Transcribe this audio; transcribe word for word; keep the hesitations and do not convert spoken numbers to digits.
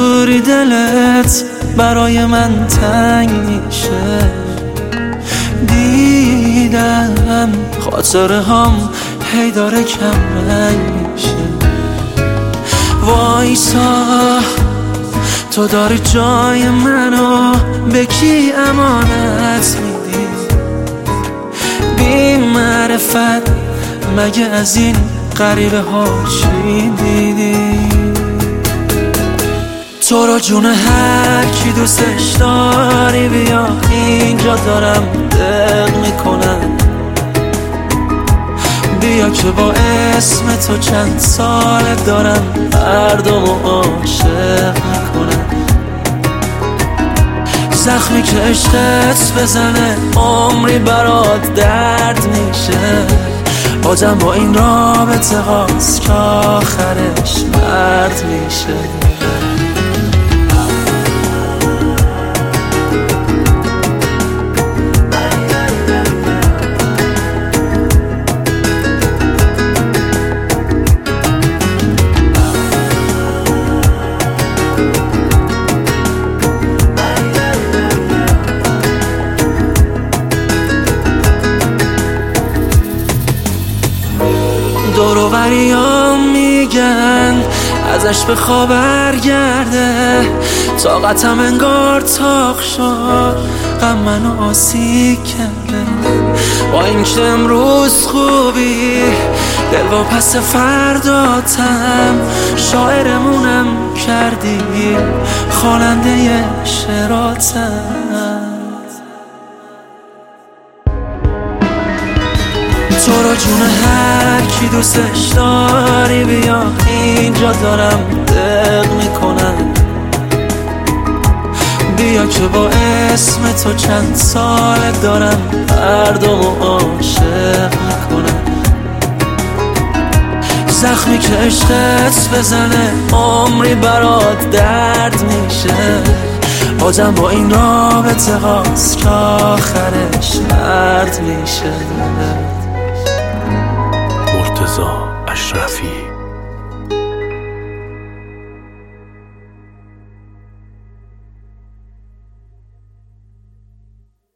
جوری دلت برای من تنگ میشه. دیدم خاطره هم هی داره کم رنگ میشه. وایسا تو داری جای منو به کی امانت میدی؟ بی معرفت مگه از این غریبه ها چی دیدی؟ تو رو جون هر کی دوستش داری بیا اینجا دارم دق میکنم. بیا که با اسم تو چند سال دارم مردمو عاشق میکنم. زخمی که عشقت بزنه عمری برات درد میشه. بازم با این رابطه هاست که آخرش مرد میشه. دورو بریام میگن ازش به خواب برگرده. طاقتم انگار تاق شد غم منو آسیب کرده. با اینکه امروز خوبی دل و پس فرداتم شاعرمونم کردی خواننده شعراتم. تو رو جون هر کی دوستش داری بیا اینجا دارم دق میکنم. بیا که با اسم تو چند سال دارم مردمو عاشق میکنم. زخمی که عشقت بزنه عمری برات درد میشه. بازم با این رابطه هاست که آخرش مرد میشه.